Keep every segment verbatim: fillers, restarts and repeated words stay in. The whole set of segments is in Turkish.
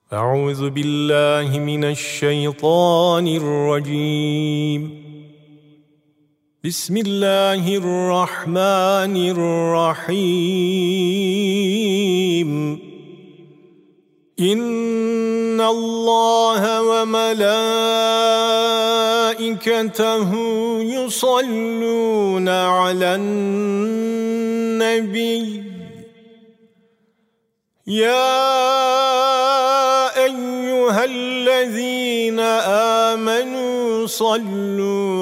أعوذ بالله من الشيطان الرجيم بسم الله الرحمن الرحيم إن الله وملائكته يصلون على النبي يا أيها الذين آمنوا صلوا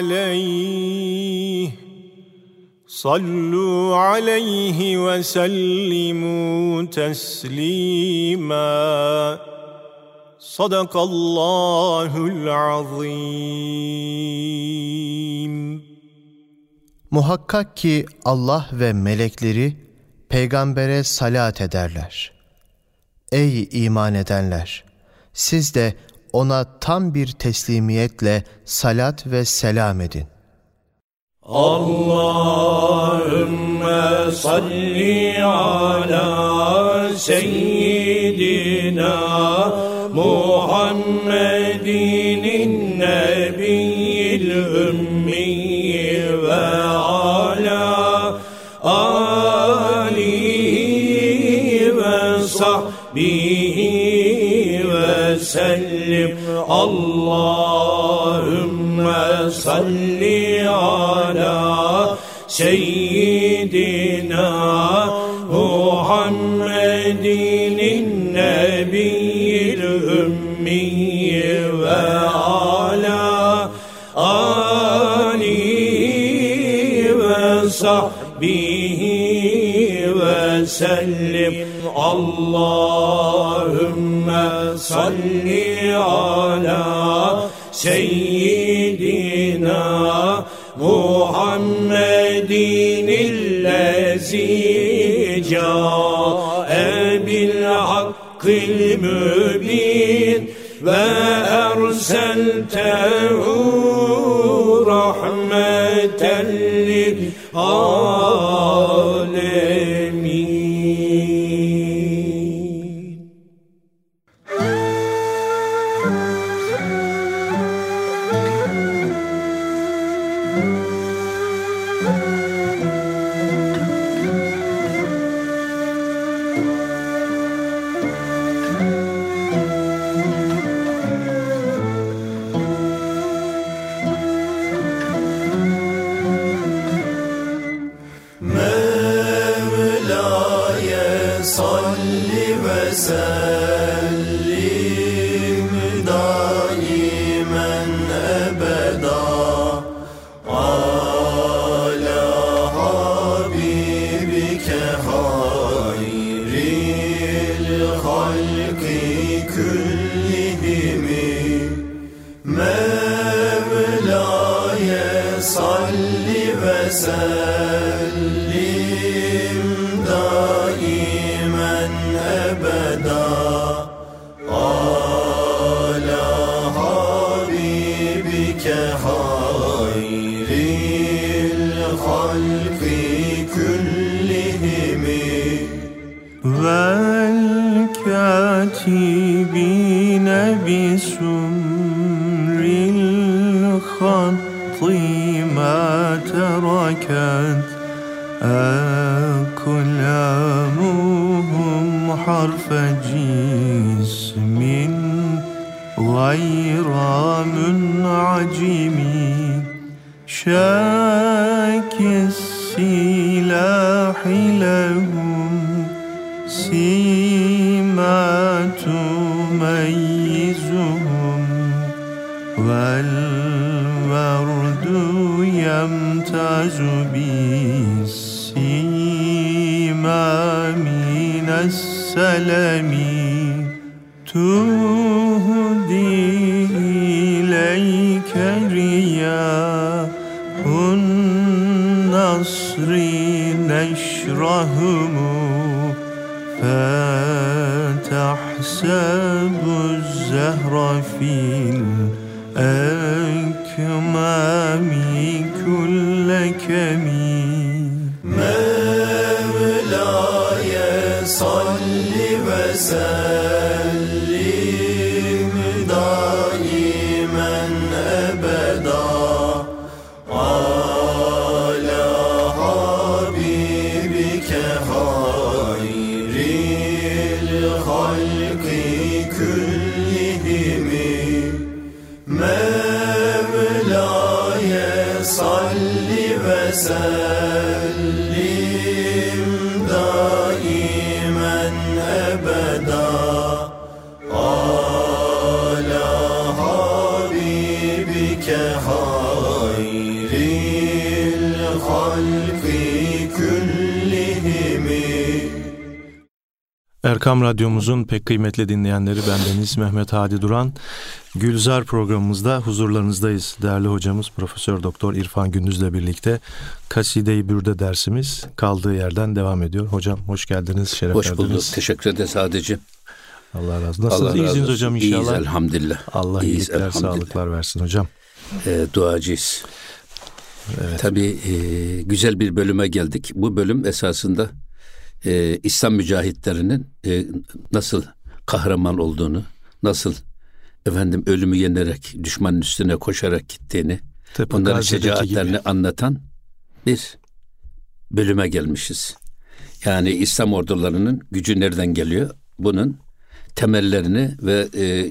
عليه صلوا عليه وسلموا تسليما صدق الله العظيم. Muhakkak ki Allah ve melekleri peygambere salat ederler. Ey iman edenler! Siz de ona tam bir teslimiyetle salat ve selam edin. Allahümme salli ala seyyidina Muhammedin nebiyyil ümmi ve ala alihi ve sahbihi ve sellim. Allahümme salli ala seyyidina Muhammedin nebiyyil ümmi ve ala alihi ve sahbihi ve sellim. Allahümme salli ala seyyidina Muhammedin illezi câe bil hakkil mübin ve erseltehu rahmeten lil alemin. Sellim daimen ebeda ala habibike hayril halki küllihimi. Mevla'ye salli ve sellim daimen ebeda ala habibike hayril halki küllihimi. Vel katibine bisumril khatti ma terakat أكلامهم حرف جسم غير منعجم شاك السلاح لهم سيما تميزهم والورد يمتاز بالسيما من السلم تهدي إليك رياح النصر نشرهم فتحسب الزهر في الأكمام كل كمين. Mevla'ye salli ve sellim halki küllihimi Mevla'ye salli ve sellim daimen ebeda ala habibike hayril halki küllihimi. Erkam Radyomuzun pek kıymetli dinleyenleri, bendeniz Mehmet Hadi Duran. Gülzar programımızda huzurlarınızdayız. Değerli hocamız Profesör Doktor İrfan Gündüz'le birlikte Kaside-i Bürde dersimiz kaldığı yerden devam ediyor. Hocam hoş geldiniz, şeref hoş verdiniz. Hoş bulduk, teşekkür ederiz sadece. Allah razı olsun. Nasılsınız? İyisiniz hocam inşallah. İyiyiz elhamdülillah. Allah İyiyiz, iyilikler, elhamdülillah. sağlıklar versin hocam. E, duacıyız. Evet. Tabii e, güzel bir bölüme geldik. Bu bölüm esasında e, İslam mücahitlerinin e, nasıl kahraman olduğunu, nasıl efendim ölümü yenerek, düşmanın üstüne koşarak gittiğini, Tıpkı onların Gazi'deki şecaatlerini gibi anlatan bir bölüme gelmişiz. Yani İslam ordularının gücü nereden geliyor? Bunun temellerini ve e,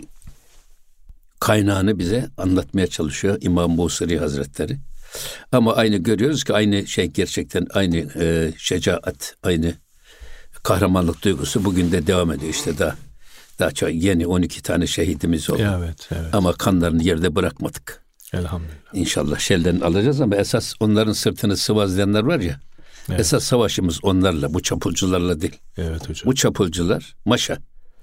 kaynağını bize anlatmaya çalışıyor İmam Busiri Hazretleri. Ama aynı görüyoruz ki aynı şey gerçekten aynı e, şecaat, aynı kahramanlık duygusu bugün de devam ediyor işte daha. Daha çok yeni on iki tane şehidimiz oldu. Evet, evet. Ama kanlarını yerde bırakmadık. Elhamdülillah. İnşallah şerlerini alacağız ama esas onların sırtını sıvazlayanlar var ya. Evet. Esas savaşımız onlarla, bu çapulcularla değil. Evet hocam. Bu çapulcular maşa.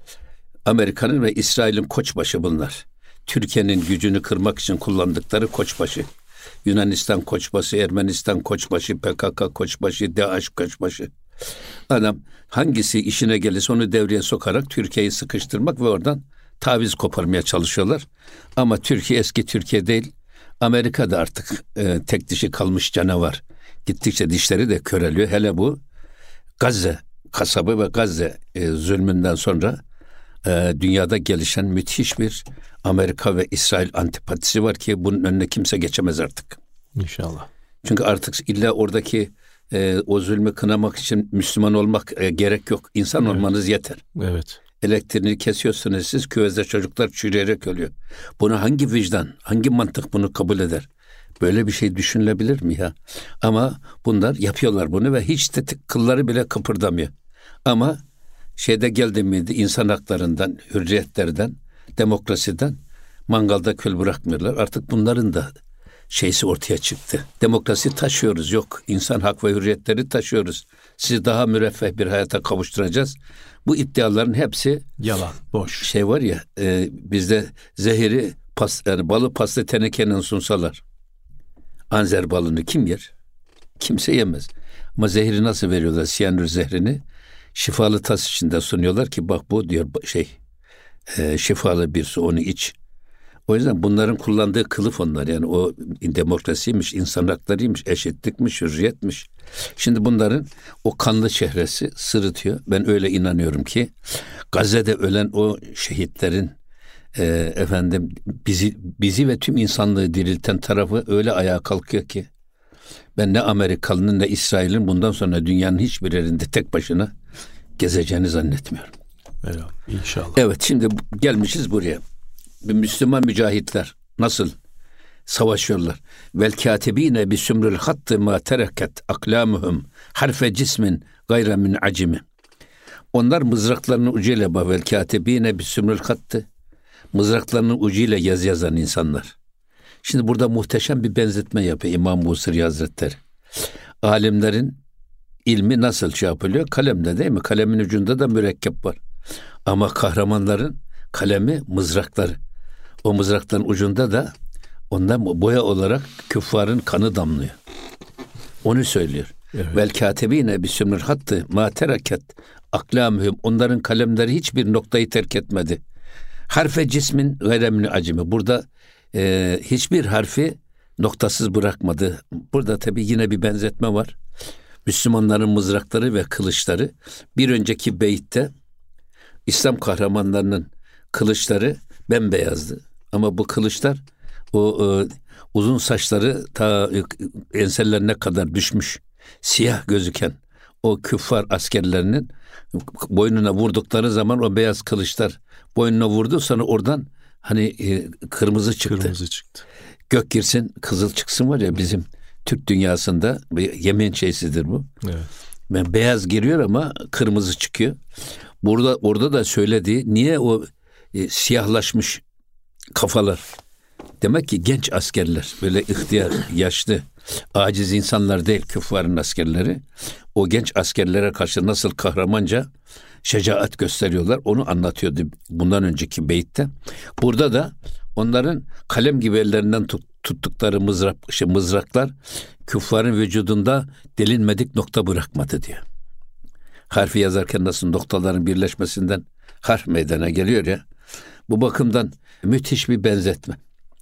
Amerika'nın ve İsrail'in koçbaşı bunlar. Türkiye'nin gücünü kırmak için kullandıkları koçbaşı. Yunanistan koçbaşı, Ermenistan koçbaşı, P K K koçbaşı, DAEŞ koçbaşı. Adam hangisi işine gelirse onu devreye sokarak Türkiye'yi sıkıştırmak ve oradan taviz koparmaya çalışıyorlar. Ama Türkiye eski Türkiye değil. Amerika da artık e, tek dişi kalmış canavar. Gittikçe dişleri de köreliyor. Hele bu Gazze kasabı ve Gazze e, zulmünden sonra e, dünyada gelişen müthiş bir Amerika ve İsrail antipatisi var ki bunun önüne kimse geçemez artık. İnşallah. Çünkü artık illa oradaki e, o zulmü kınamak için Müslüman olmak e, gerek yok. İnsan evet. olmanız yeter. Evet. Elektriğini kesiyorsunuz siz, küvezde çocuklar çürüyerek ölüyor. Bunu hangi vicdan, hangi mantık bunu kabul eder? Böyle bir şey düşünülebilir mi ya? Ama bunlar yapıyorlar bunu ve hiç de kılları bile kıpırdamıyor. Ama şeyde geldi miydi insan haklarından, hürriyetlerden, demokrasiden mangalda kül bırakmıyorlar. Artık bunların da şeysi ortaya çıktı. Demokrasi taşıyoruz, yok. İnsan hak ve hürriyetleri taşıyoruz. Sizi daha müreffeh bir hayata kavuşturacağız. Bu iddiaların hepsi yalan, boş. Şey var ya, e, bizde zehiri pas, yani balı paslı tenekenin sunsalar, anzer balını kim yer? Kimse yemez. Ama zehri nasıl veriyorlar? Siyanür zehrini şifalı tas içinde sunuyorlar ki bak bu diyor şey e, şifalı bir su, onu iç. O yüzden bunların kullandığı kılıf onlar. Yani o demokrasiymiş, insan haklarıymış, eşitlikmiş, hürriyetmiş. Şimdi bunların o kanlı çehresi sırıtıyor. Ben öyle inanıyorum ki Gazze'de ölen o şehitlerin e, efendim bizi bizi ve tüm insanlığı dirilten tarafı öyle ayağa kalkıyor ki ben ne Amerikalı'nın ne İsrail'in bundan sonra dünyanın hiçbir yerinde tek başına gezeceğini zannetmiyorum. Evet, inşallah. Evet, şimdi gelmişiz buraya. Müslüman mücahitler nasıl savaşıyorlar? Vel katibine bi sümrül hattı ma tereket aklamuhum harfe cismin gayre min acimi. Onlar mızraklarının ucuyla bak, vel katibine bi sümrül hattı, mızraklarının ucuyla yaz yazan insanlar. Şimdi burada muhteşem bir benzetme yapıyor İmam Busiri Hazretleri. Alimlerin ilmi nasıl şey yapılıyor? Kalemde değil mi? Kalemin ucunda da mürekkep var. Ama kahramanların kalemi mızrakları. O mızrakların ucunda da ondan boya olarak küffarın kanı damlıyor. Onu söylüyor. Evet. Vel katibine bisümrül hattı ma tereket aklamuhum. Onların kalemleri hiçbir noktayı terk etmedi. Harfe cismin gayremini acimi. Burada e, hiçbir harfi noktasız bırakmadı. Burada tabii yine bir benzetme var. Müslümanların mızrakları ve kılıçları bir önceki beytte İslam kahramanlarının kılıçları bembeyazdı. Ama bu kılıçlar o e, uzun saçları ta e, enselerine kadar düşmüş, siyah gözüken o küffar askerlerinin boynuna vurdukları zaman o beyaz kılıçlar boynuna vurdu, sonra oradan hani e, kırmızı çıktı. Kırmızı çıktı. Gök girsin kızıl çıksın var ya, bizim Türk dünyasında bir yemin şeysidir bu. Evet. Yani beyaz giriyor ama kırmızı çıkıyor. Burada orada da söylediği, niye o e, siyahlaşmış kafalar? Demek ki genç askerler, böyle ihtiyar, yaşlı, aciz insanlar değil küffarın askerleri. O genç askerlere karşı nasıl kahramanca şecaat gösteriyorlar, onu anlatıyordu bundan önceki beytte. Burada da onların kalem gibi ellerinden tut, tuttukları mızrak, işte mızraklar küffarın vücudunda delinmedik nokta bırakmadı diyor. Harfi yazarken nasıl noktaların birleşmesinden harf meydana geliyor ya. Bu bakımdan müthiş bir benzetme.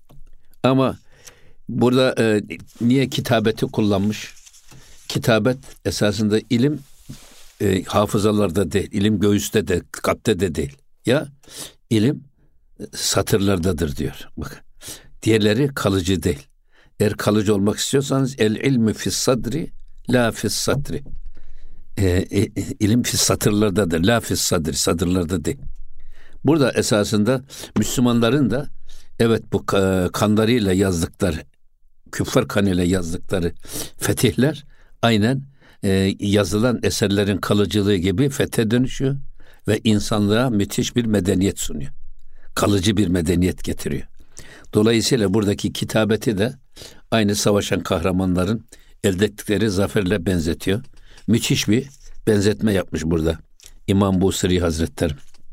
Ama burada e, niye kitabeti kullanmış? Kitabet esasında ilim e, hafızalarda değil, ilim göğüste de, kalpte de değil. Ya ilim satırlardadır diyor. Bak, diğerleri kalıcı değil. Eğer kalıcı olmak istiyorsanız el ilmi fis sadri la fis satri. E, e, ilim fis satırlardadır, la fis sadri, sadırlarda değil. Burada esasında Müslümanların da evet bu kanlarıyla yazdıkları, küffar kanıyla yazdıkları fetihler aynen e, yazılan eserlerin kalıcılığı gibi fethe dönüşüyor ve insanlığa müthiş bir medeniyet sunuyor. Kalıcı bir medeniyet getiriyor. Dolayısıyla buradaki kitabeti de aynı savaşan kahramanların elde ettikleri zaferle benzetiyor. Müthiş bir benzetme yapmış burada İmam Busiri Hazretleri.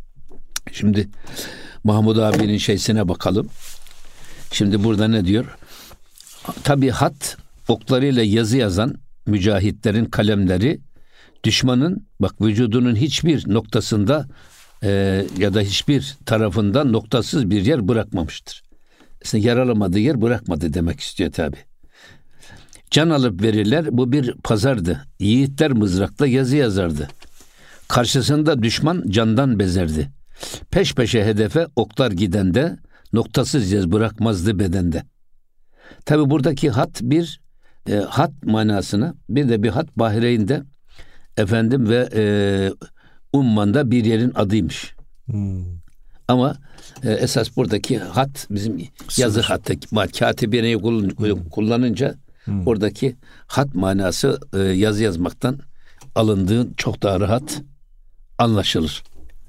Şimdi Mahmud abinin şeysine bakalım. Şimdi burada ne diyor? Tabii hat, oklarıyla yazı yazan mücahitlerin kalemleri düşmanın bak vücudunun hiçbir noktasında e, ya da hiçbir tarafında noktasız bir yer bırakmamıştır. Aslında yaralamadığı yer bırakmadı demek istiyor tabii. Can alıp verirler, bu bir pazardı. Yiğitler mızrakla yazı yazardı. Karşısında düşman candan bezerdi. Peş peşe hedefe oklar gidende, noktasız iz bırakmazdı bedende. Tabi buradaki hat bir e, hat manasına, bir de bir hat Bahreyn'de efendim ve e, Umman'da bir yerin adıymış. Hmm. Ama e, esas buradaki hat bizim yazı hattı, katibineyi kullanınca hmm. oradaki hat manası e, yazı yazmaktan alındığı çok daha rahat anlaşılır.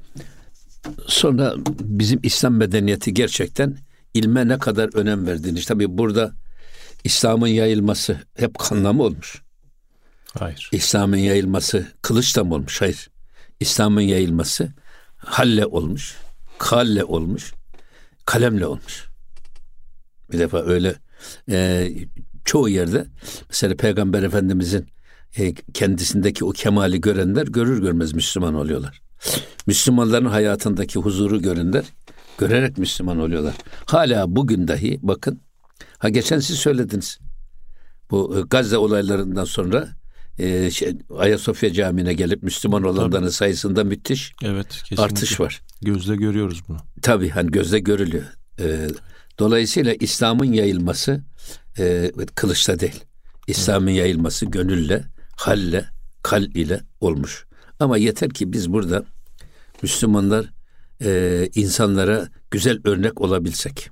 Sonra bizim İslam medeniyeti gerçekten ilme ne kadar önem verdiğini. Tabii burada İslam'ın yayılması hep kanla mı olmuş? Hayır. İslam'ın yayılması kılıçla mı olmuş? Hayır. İslam'ın yayılması halle olmuş, kalle olmuş, kalemle olmuş. Bir defa öyle e, çoğu yerde mesela Peygamber Efendimizin e, kendisindeki o kemali görenler görür görmez Müslüman oluyorlar. Müslümanların hayatındaki huzuru görenler görerek Müslüman oluyorlar. Hala bugün dahi bakın, ha geçen siz söylediniz. Bu Gazze olaylarından sonra e, şey, Ayasofya Camii'ne gelip Müslüman olanların Tabii. sayısında müthiş evet, kesinlikle. artış var. Gözle görüyoruz bunu. Tabii hani gözle görülüyor. E, dolayısıyla İslam'ın yayılması e, kılıçla değil. İslam'ın evet. yayılması gönülle, halle, kalb ile olmuş. Ama yeter ki biz burada Müslümanlar e, insanlara güzel örnek olabilsek.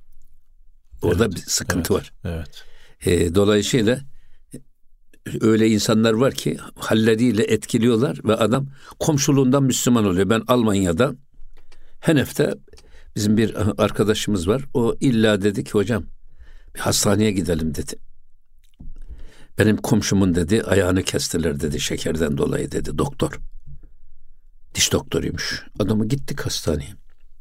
Orada evet, bir sıkıntı evet, var. Evet. E, dolayısıyla öyle insanlar var ki halleriyle etkiliyorlar ve adam komşuluğundan Müslüman oluyor. Ben Almanya'da Henef'te bizim bir arkadaşımız var. O illa dedi ki hocam bir hastaneye gidelim dedi. Benim komşumun dedi ayağını kestiler dedi şekerden dolayı dedi doktor. Diş doktoruymuş. Adamı gittik hastaneye.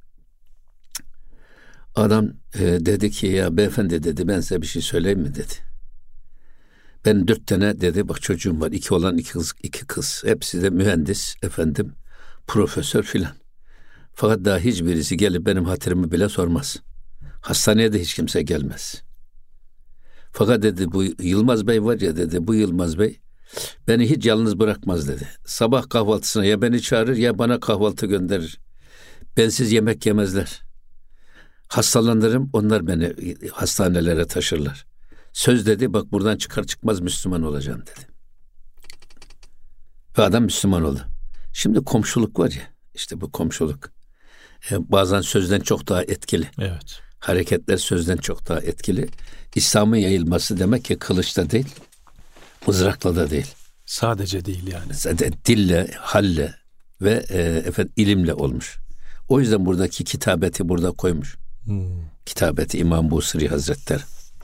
Adam e, dedi ki ya beyefendi dedi ben size bir şey söyleyeyim mi dedi. Ben dört tane dedi bak çocuğum var. İki olan iki kız, iki kız. Hepsi de mühendis efendim profesör filan. Fakat daha hiçbirisi gelip benim hatırımı bile sormaz. Hastaneye de hiç kimse gelmez. Fakat dedi bu Yılmaz Bey var ya dedi bu Yılmaz Bey beni hiç yalnız bırakmaz dedi. Sabah kahvaltısına ya beni çağırır ya bana kahvaltı gönderir. Bensiz yemek yemezler. Hastalanırım onlar beni hastanelere taşırlar. Söz dedi bak buradan çıkar çıkmaz Müslüman olacağım dedi. Ve adam Müslüman oldu. Şimdi komşuluk var ya, işte bu komşuluk. E, bazen sözden çok daha etkili. Evet. Hareketler sözden çok daha etkili. İslam'ın yayılması demek ki kılıçla değil, mızrakla da değil. Sadece değil yani. Zaten dille, halle ve e, efendim ilimle olmuş. O yüzden buradaki kitabeti burada koymuş. Hmm. Kitabeti İmam Busiri Hazretleri.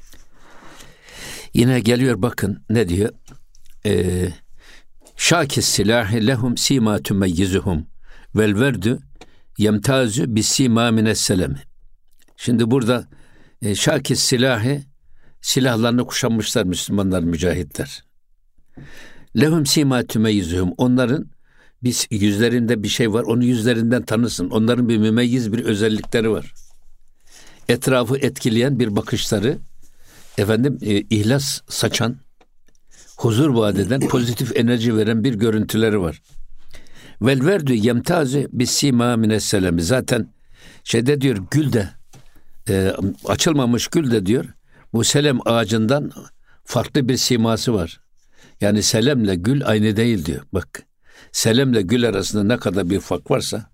Yine geliyor bakın ne diyor? Ee, Şakis silahi lehum sima tümeyyizuhum vel verdu yemtazu bis sima mines selemi. Şimdi burada e, şakis silahi, silahlarını kuşanmışlar Müslümanlar, mücahitler. Lehum sima tümeyyizuhum, onların biz yüzlerinde bir şey var, onu yüzlerinden tanırsın. Onların bir mümeyyiz bir özellikleri var. Etrafı etkileyen bir bakışları, efendim e, ihlas saçan, huzur vaat eden, pozitif enerji veren bir görüntüleri var. Vel verdu yemtazi bis sima mines selemi. Zaten şeyde diyor, gül de e, açılmamış gül de diyor, bu selem ağacından farklı bir siması var. Yani selemle gül aynı değil diyor. Bak, selemle gül arasında ne kadar bir fark varsa,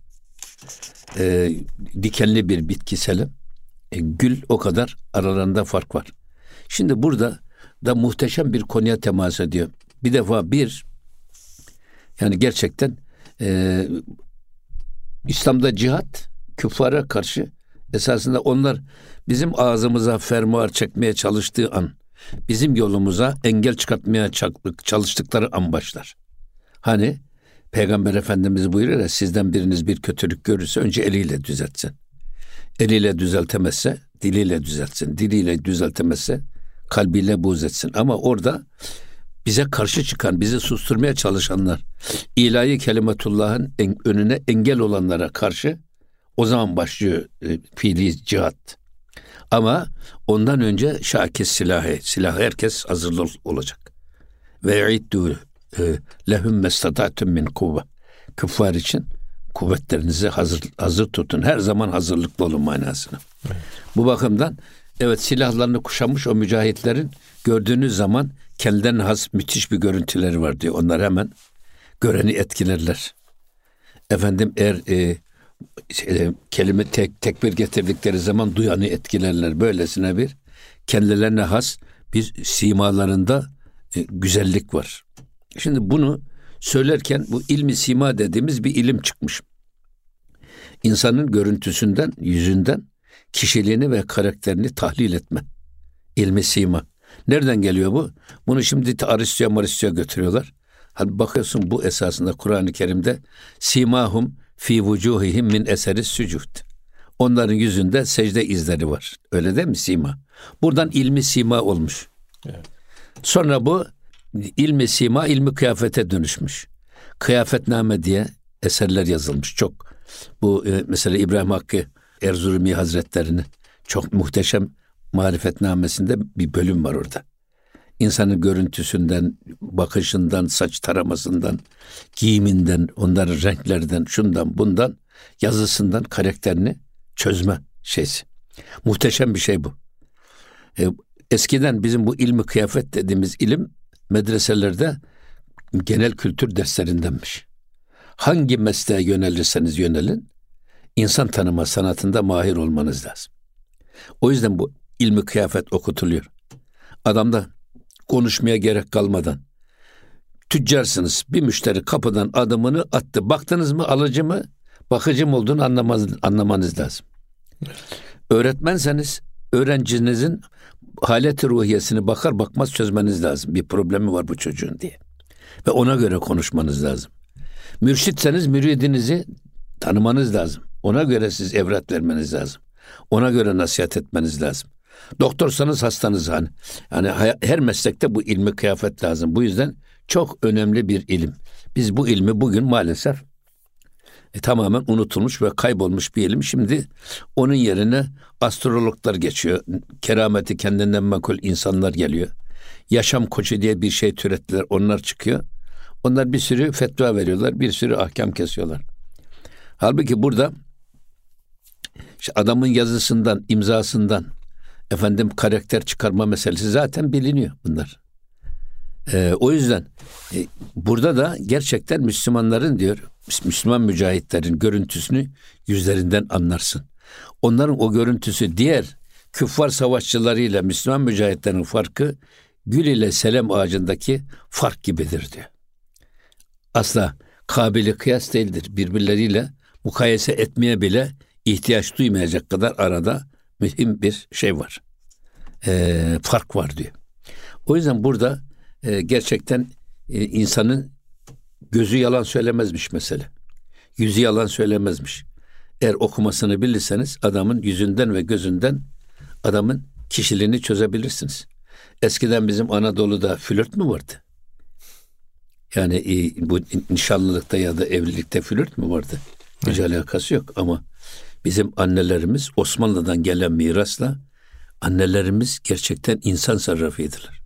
e, dikenli bir bitki selem, e, gül o kadar aralarında fark var. Şimdi burada da muhteşem bir konuya temas ediyor. Bir defa bir, yani gerçekten e, İslam'da cihat, küffara karşı esasında onlar bizim ağzımıza fermuar çekmeye çalıştığı an, bizim yolumuza engel çıkartmaya çalıştıkları an başlar. Hani Peygamber Efendimiz buyuruyor ya, sizden biriniz bir kötülük görürse önce eliyle düzeltsin. Eliyle düzeltemezse diliyle düzeltsin. Diliyle düzeltemezse kalbiyle buğz etsin. Ama orada bize karşı çıkan, bizi susturmaya çalışanlar, ilahi kelimetullah'ın önüne engel olanlara karşı o zaman başlıyor e, fiili cihat. Ama ondan önce şakis silahı, silahı herkes hazırlı olacak. Ve iddu lehum mestata'tum min kuvve. Küffar için kuvvetlerinizi hazır hazır tutun. Her zaman hazırlıklı olun manasına. Evet. Bu bakımdan evet, silahlarını kuşanmış o mücahitlerin gördüğünüz zaman kendilerine has müthiş bir görüntüleri var diyor. Onlar hemen göreni etkilerler. Efendim eğer e, şey, kelime tek, tekbir getirdikleri zaman duyanı etkilerler. Böylesine bir kendilerine has bir simalarında e, güzellik var. Şimdi bunu söylerken bu ilmi sima dediğimiz bir ilim çıkmış. İnsanın görüntüsünden, yüzünden kişiliğini ve karakterini tahlil etme. İlmi sima. Nereden geliyor bu? Bunu şimdi Aristo'ya Maristo'ya götürüyorlar. Hadi bakıyorsun bu esasında Kur'an-ı Kerim'de simahum fi vucuhihim min eseri sucud. Onların yüzünde secde izleri var. Öyle değil mi sima? Buradan ilmi sima olmuş. Evet. Sonra bu ilmi sima ilmi kıyafete dönüşmüş. Kıyafetname diye eserler yazılmış. Çok bu e, mesela İbrahim Hakkı Erzurumi Hazretleri'nin çok muhteşem marifetnamesinde bir bölüm var orada. İnsanın görüntüsünden, bakışından, saç taramasından, giyiminden, onların renklerden, şundan bundan, yazısından karakterini çözme şeysi. Muhteşem bir şey bu. E, eskiden bizim bu ilmi kıyafet dediğimiz ilim medreselerde genel kültür derslerindenmiş. Hangi mesleğe yönelirseniz yönelin, insan tanıma sanatında mahir olmanız lazım. O yüzden bu ilmi kıyafet okutuluyor. Adamda konuşmaya gerek kalmadan, tüccarsınız, bir müşteri kapıdan adımını attı. Baktınız mı alıcı mı, bakıcı mı olduğunu anlamaz, anlamanız lazım. Öğretmenseniz öğrencinizin haleti ruhiyesini bakar bakmaz çözmeniz lazım. Bir problemi var bu çocuğun diye. Ve ona göre konuşmanız lazım. Mürşitseniz müridinizi tanımanız lazım. Ona göre siz evrat vermeniz lazım. Ona göre nasihat etmeniz lazım. Doktorsanız hastanız hani. Yani her meslekte bu ilmi kıyafet lazım. Bu yüzden çok önemli bir ilim. Biz bu ilmi bugün maalesef e, tamamen unutulmuş ve kaybolmuş bir ilim. Şimdi onun yerine astrologlar geçiyor. Kerameti kendinden makul insanlar geliyor. Yaşam koçu diye bir şey türettiler. Onlar çıkıyor. Onlar bir sürü fetva veriyorlar. Bir sürü ahkam kesiyorlar. Halbuki burada işte adamın yazısından, imzasından efendim karakter çıkarma meselesi zaten biliniyor bunlar. Ee, o yüzden e, burada da gerçekten Müslümanların diyor, Müslüman mücahitlerin görüntüsünü yüzlerinden anlarsın. Onların o görüntüsü diğer küffar savaşçılarıyla Müslüman mücahitlerin farkı gül ile selem ağacındaki fark gibidir diyor. Asla kabili kıyas değildir. Birbirleriyle mukayese etmeye bile ihtiyaç duymayacak kadar arada mühim bir şey var. Ee, fark var diyor. O yüzden burada e, gerçekten e, insanın gözü yalan söylemezmiş mesela. Yüzü yalan söylemezmiş. Eğer okumasını bilirseniz adamın yüzünden ve gözünden adamın kişiliğini çözebilirsiniz. Eskiden bizim Anadolu'da flört mü vardı? Yani e, bu nişanlılıkta ya da evlilikte flört mü vardı? Hiç evet. alakası yok ama bizim annelerimiz Osmanlı'dan gelen mirasla annelerimiz gerçekten insan sarrafıydılar.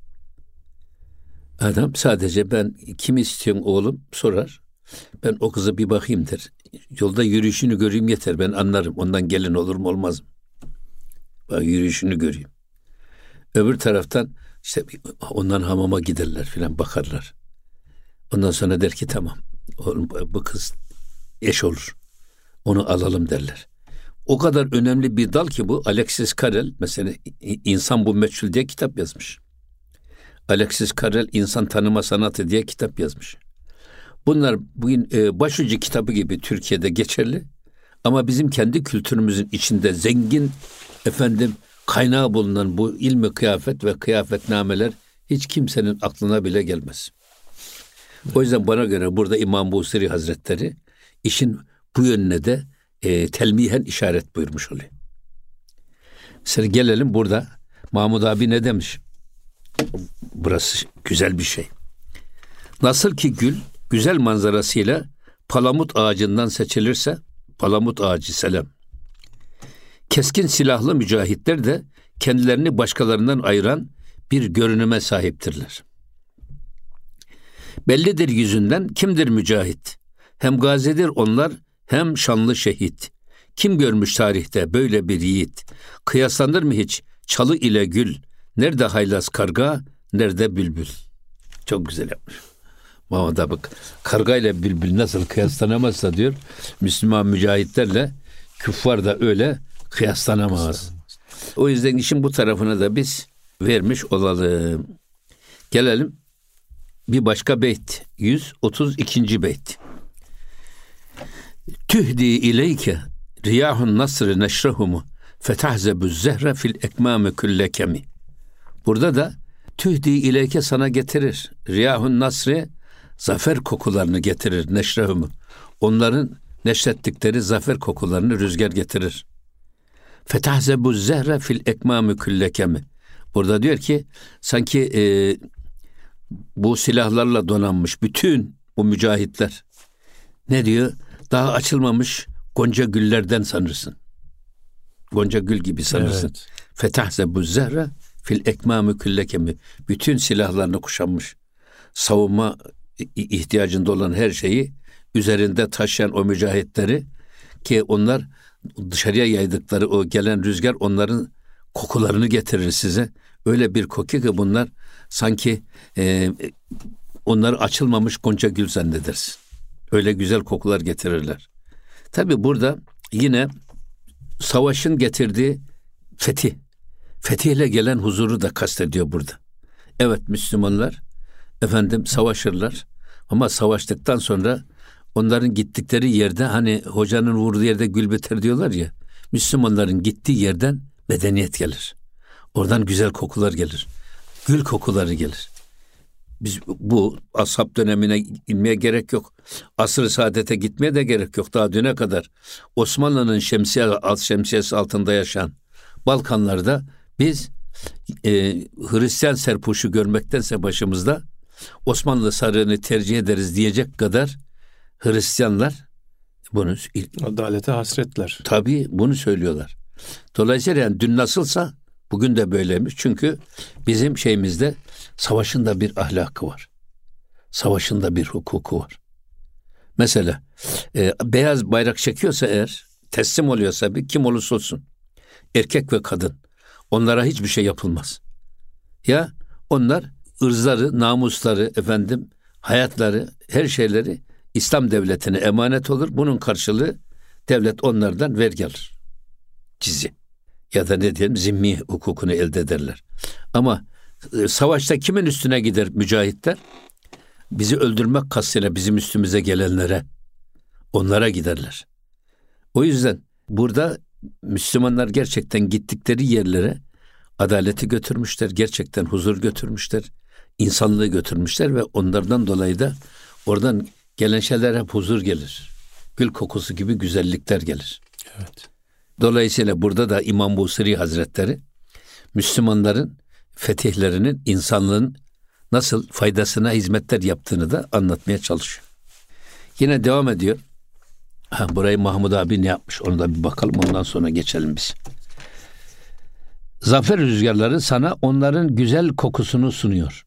Adam sadece ben kimi istiyorum oğlum sorar. Ben o kızı bir bakayım der. Yolda yürüyüşünü göreyim yeter, ben anlarım. Ondan gelin olur mu olmaz mı? Bak yürüyüşünü göreyim. Öbür taraftan işte ondan hamama giderler filan, bakarlar. Ondan sonra der ki tamam oğlum, bu kız eş olur. Onu alalım derler. O kadar önemli bir dal ki bu. Alexis Carrel mesela İnsan Bu Meçhul diye kitap yazmış. Alexis Carrel İnsan Tanıma Sanatı diye kitap yazmış. Bunlar bugün e, başucu kitabı gibi Türkiye'de geçerli. Ama bizim kendi kültürümüzün içinde zengin efendim kaynağı bulunan bu ilmi kıyafet ve kıyafetnameler hiç kimsenin aklına bile gelmez. O yüzden bana göre burada İmam Busiri Hazretleri işin bu yönüne de e, telmihen işaret buyurmuş oluyor. Mesela gelelim burada Mahmud abi ne demiş? Burası güzel bir şey. Nasıl ki gül güzel manzarasıyla palamut ağacından seçilirse, palamut ağacı selam. Keskin silahlı mücahitler de kendilerini başkalarından ayıran bir görünüme sahiptirler. Bellidir yüzünden kimdir mücahit? Hem gazidir onlar, hem şanlı şehit. Kim görmüş tarihte böyle bir yiğit? Kıyaslanır mı hiç çalı ile gül? Nerede haylaz karga, nerede bülbül? Çok güzel yapmış. Mahmud abi karga ile bülbül nasıl kıyaslanamazsa diyor, Müslüman mücahitlerle küffar da öyle kıyaslanamaz. O yüzden işin bu tarafını da biz vermiş olalım. Gelelim bir başka beyt. yüz otuz ikinci beyt. Tühdi ileyke riyahun nasr neşrehumu fetahzebu zehre fil ekmame küllekemi. Burada da tühdi ileyke sana getirir. Riyahun nasri zafer kokularını getirir. Neşrehumu. Onların neşrettikleri zafer kokularını rüzgar getirir. Fetahzebu zehre fil ekmame küllekemi. Burada diyor ki sanki e, bu silahlarla donanmış bütün o mücahitler ne diyor? Daha açılmamış gonca güllerden sanırsın. Gonca gül gibi sanırsın. Evet. Fetahzebu zehre fil ekmame küllekemi. Bütün silahlarını kuşanmış. Savunma ihtiyacında olan her şeyi üzerinde taşıyan o mücahitleri ki onlar dışarıya yaydıkları o gelen rüzgar onların kokularını getirir size. Öyle bir koku ki bunlar sanki e, onları açılmamış gonca gül zannedersin. Öyle güzel kokular getirirler. Tabi burada yine savaşın getirdiği fetih, fetihle gelen huzuru da kastediyor burada. Evet Müslümanlar efendim savaşırlar ama savaştıktan sonra onların gittikleri yerde hani hocanın vurduğu yerde gül biter diyorlar ya, Müslümanların gittiği yerden medeniyet gelir. Oradan güzel kokular gelir. Gül kokuları gelir. Biz bu ashab dönemine inmeye gerek yok. Asr-ı saadete gitmeye de gerek yok. Daha düne kadar Osmanlı'nın şemsiye, alt şemsiyesi altında yaşayan Balkanlarda biz e, Hristiyan serpuşu görmektense başımızda Osmanlı sarığını tercih ederiz diyecek kadar Hristiyanlar bunu adalete hasretler. Tabii bunu söylüyorlar. Dolayısıyla yani dün nasılsa bugün de böyleymiş. Çünkü bizim şeyimizde savaşın da bir ahlakı var. Savaşın da bir hukuku var. Mesela e, beyaz bayrak çekiyorsa eğer, teslim oluyorsa bir kim olursa olsun, erkek ve kadın, onlara hiçbir şey yapılmaz. Ya onlar ırzları, namusları, efendim, hayatları, her şeyleri İslam devletine emanet olur. Bunun karşılığı devlet onlardan vergi alır. Cizye. Ya da ne diyelim, zimmi hukukunu elde ederler. Ama e, savaşta kimin üstüne gider mücahitler? Bizi öldürmek kastıyla bizim üstümüze gelenlere, onlara giderler. O yüzden burada Müslümanlar gerçekten gittikleri yerlere adaleti götürmüşler, gerçekten huzur götürmüşler, insanlığı götürmüşler ve onlardan dolayı da oradan gelen şeyler hep huzur gelir. Gül kokusu gibi güzellikler gelir. Evet. Dolayısıyla burada da İmam Busiri Hazretleri Müslümanların fetihlerinin insanlığın nasıl faydasına hizmetler yaptığını da anlatmaya çalışıyor. Yine devam ediyor. Ha, burayı Mahmud abi ne yapmış? Onu da bir bakalım, ondan sonra geçelim biz. Zafer rüzgarları sana onların güzel kokusunu sunuyor.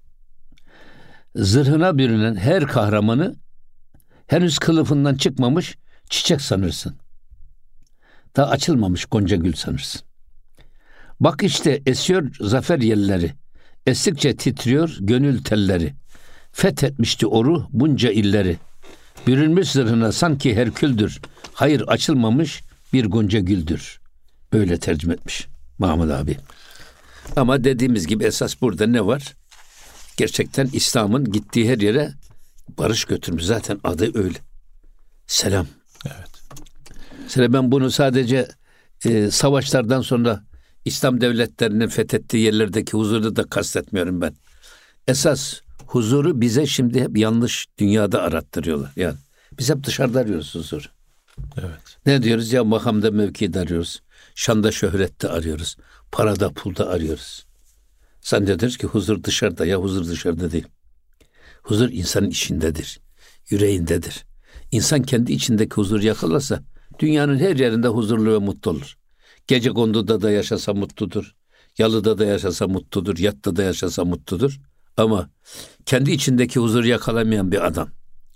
Zırhına bürünen her kahramanı henüz kılıfından çıkmamış çiçek sanırsın. Daha açılmamış gonca gül sanırsın. Bak işte esiyor zafer yelleri. Estikçe titriyor gönül telleri. Fethetmişti oru bunca illeri. Bürünmüş zırhına sanki Herküldür. Hayır açılmamış bir gonca güldür. Böyle tercüme etmiş Mahmud abi. Ama dediğimiz gibi esas burada ne var? Gerçekten İslam'ın gittiği her yere barış götürmüş. Zaten adı öyle. Selam. Evet. Mesela ben bunu sadece e, savaşlardan sonra İslam devletlerinin fethettiği yerlerdeki huzuru da kastetmiyorum ben. Esas huzuru bize şimdi hep yanlış dünyada arattırıyorlar. Yani biz hep dışarıda arıyoruz huzuru. Evet. Ne diyoruz ya, makamda mevkide arıyoruz. Şanda şöhrette arıyoruz. Parada pulda arıyoruz. Zannediyoruz ki huzur dışarıda. Ya huzur dışarıda değil. Huzur insanın içindedir. Yüreğindedir. İnsan kendi içindeki huzur yakalarsa dünyanın her yerinde huzurlu ve mutlu olur. Gecekondu'da da yaşasa mutludur. Yalıda da yaşasa mutludur. Yatta da yaşasa mutludur. Ama kendi içindeki huzuru yakalamayan bir adam.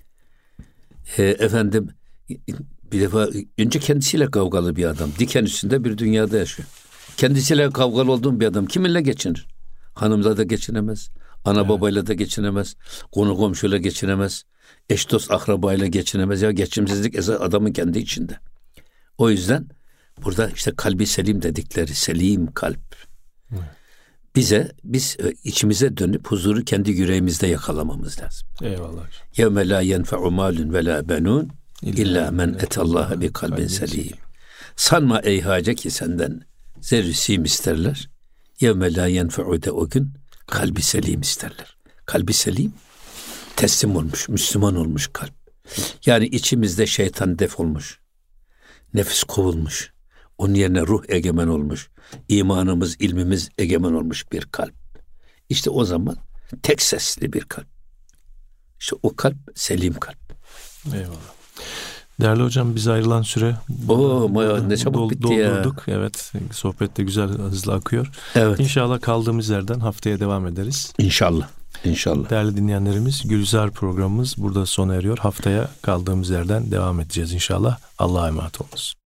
E, efendim bir defa önce kendisiyle kavgalı bir adam. Diken üstünde bir dünyada yaşıyor. Kendisiyle kavgalı olduğum bir adam kiminle geçinir? Hanımla da geçinemez. Ana evet. babayla da geçinemez. Konu komşuyla geçinemez. Eş dost akrabayla geçinemez. Ya geçimsizlik esas adamın kendi içinde. O yüzden burada işte kalbi selim dedikleri selim kalp. Evet. Bize, biz içimize dönüp huzuru kendi yüreğimizde yakalamamız lazım. Eyvallah. Yevme la yenfe'u malun ve la benun illa men etallaha bi kalbin selim. Sanma ey hace ki senden zerrisim isterler. Yevme la yenfe'u de o gün kalbi selim isterler. Kalbi selim, teslim olmuş, Müslüman olmuş kalp. Yani içimizde şeytan def olmuş. Nefis kovulmuş. Onun yerine ruh egemen olmuş. İmanımız, ilmimiz egemen olmuş bir kalp. İşte o zaman tek sesli bir kalp. İşte o kalp selim kalp. Eyvallah. Değerli hocam, bize ayrılan süre Oo, ne çabuk dol, bitti doldurduk. ya. Evet, sohbet de güzel, hızlı akıyor. Evet. İnşallah kaldığımız yerden haftaya devam ederiz. İnşallah. İnşallah. Değerli dinleyenlerimiz, Gülzar programımız burada sona eriyor. Haftaya kaldığımız yerden devam edeceğiz inşallah. Allah'a emanet olunuz.